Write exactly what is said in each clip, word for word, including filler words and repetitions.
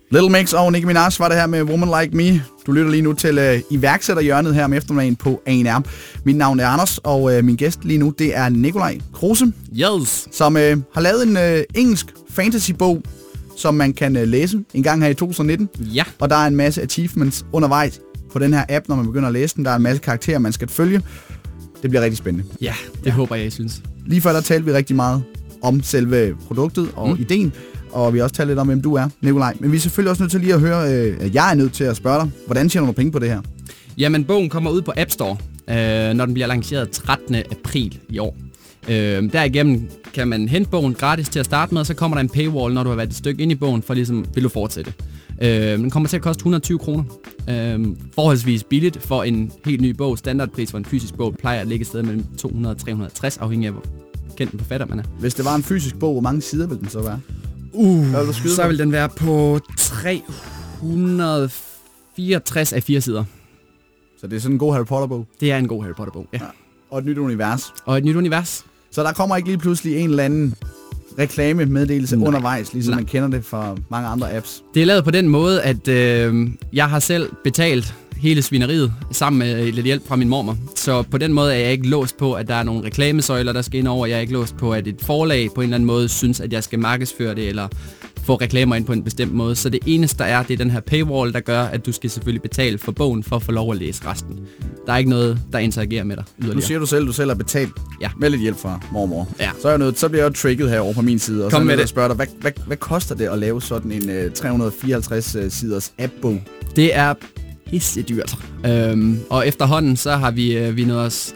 Little Mix og Nicki Minaj var det her med Woman Like Me. Du lytter lige nu til øh, iværksætterhjørnet her om eftermiddagen på A N R. Mit navn er Anders, og øh, min gæst lige nu, det er Nikolaj Kruse. Yes. Som øh, har lavet en øh, engelsk fantasy-bog, som man kan øh, læse en gang her i to tusind nitten. Ja. Og der er en masse achievements undervejs på den her app, når man begynder at læse den. Der er en masse karakterer, man skal følge. Det bliver rigtig spændende. Ja, det ja. håber jeg, jeg synes. Lige før der talte vi rigtig meget om selve produktet og mm. ideen. Og vi har også talt lidt om, hvem du er, Nikolaj. Men vi er selvfølgelig også nødt til lige at høre, øh, jeg er nødt til at spørge dig, hvordan tjener du penge på det her? Jamen, bogen kommer ud på App Store, øh, når den bliver lanceret trettende april i år. Øh, derigennem kan man hente bogen gratis til at starte med, og så kommer der en paywall, når du har været et stykke ind i bogen, for ligesom, vil du fortsætte. Øh, den kommer til at koste et hundrede og tyve kroner. Øh, forholdsvis billigt for en helt ny bog. Standardpris for en fysisk bog plejer at ligge et sted mellem to hundrede og tre hundrede og tres, afhængig af hvor kendt en forfatter man er. Hvis det var en fysisk bog, hvor mange sider ville den så være? Uh, så vil den være på tre hundrede og fireogtres af fire sider. Så det er sådan en god Harry Potter-bog? Det er en god Harry Potter-bog, ja. ja. Og et nyt univers. Og et nyt univers. Så der kommer ikke lige pludselig en eller anden reklamemeddelelse Nej. undervejs, ligesom Nej. man kender det fra mange andre apps? Det er lavet på den måde, at øh, jeg har selv betalt hele svineriet sammen med lidt hjælp fra min mormor. Så på den måde er jeg ikke låst på, at der er nogle reklamesøjler, der skal ind over. Jeg er ikke låst på, at et forlag på en eller anden måde synes, at jeg skal markedsføre det, eller få reklamer ind på en bestemt måde. Så det eneste, der er, det er den her paywall, der gør, at du skal selvfølgelig betale for bogen, for at få lov at læse resten. Der er ikke noget, der interagerer med dig yderligere. Nu siger du selv, at du selv har betalt ja. med lidt hjælp fra mormor. Ja. Så, er jeg nødt, så bliver jeg jo trigget herovre på min side, og Kom så er jeg med at spørge dig, hvad, hvad, hvad koster det at lave sådan en uh, tre hundrede og fireoghalvtreds uh, siders app-bog? Det er pisse dyrt. Øhm, og efterhånden, så har vi, øh, vi nået os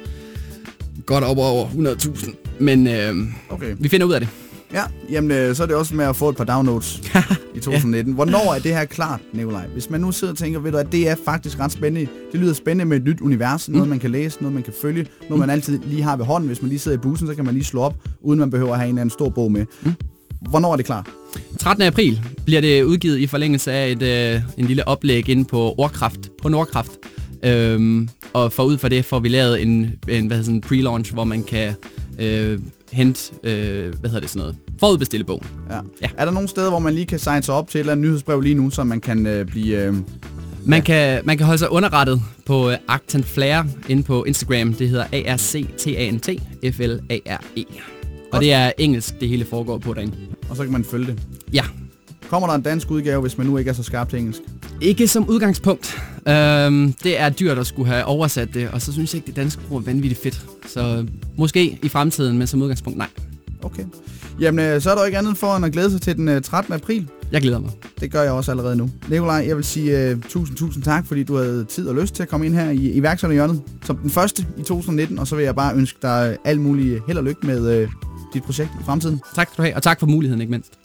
godt op over hundrede tusind. Men øh, okay. vi finder ud af det. Ja, jamen øh, så er det også med at få et par downloads i to tusind nitten. Ja. Hvornår er det her klart, Nikolaj? Hvis man nu sidder og tænker, ved du, at det er faktisk ret spændende. Det lyder spændende med et nyt univers. Mm. Noget man kan læse, noget man kan følge, noget mm. man altid lige har ved hånden. Hvis man lige sidder i bussen, så kan man lige slå op, uden man behøver at have en eller anden stor bog med. Mm. Hvornår er det klart? trettende april bliver det udgivet i forlængelse af et, øh, en lille oplæg inde på Ordkraft, på Nordkraft. Øhm, og forud for det får vi lavet en, en hvad sådan en pre-launch, hvor man kan øh, hente, øh, hvad hedder det sådan noget, forudbestille bogen. Ja. Ja. Er der nogle steder, hvor man lige kan signe sig op til et eller andet nyhedsbrev lige nu, så man kan øh, blive... Øh, man, ja. kan, man kan holde sig underrettet på øh, Arctant Flare inde på Instagram. Det hedder A R C T A N T F L A R E. Og det er engelsk, det hele foregår på derinde. Og så kan man følge det? Ja. Kommer der en dansk udgave, hvis man nu ikke er så skarp til engelsk? Ikke som udgangspunkt. Øhm, det er dyrt at skulle have oversat det, og så synes jeg ikke, det danske sprog er vanvittigt fedt. Så måske i fremtiden, men som udgangspunkt nej. Okay. Jamen, så er der jo ikke andet for end at glæde sig til den trettende april. Jeg glæder mig. Det gør jeg også allerede nu. Nikolaj, jeg vil sige uh, tusind, tusind tak, fordi du havde tid og lyst til at komme ind her i iværksætterhjørnet som den første i to tusind nitten, og så vil jeg bare ønske dig alt muligt held og lykke med uh, dit projekt i fremtiden. Tak skal du have, og tak for muligheden, ikke mindst.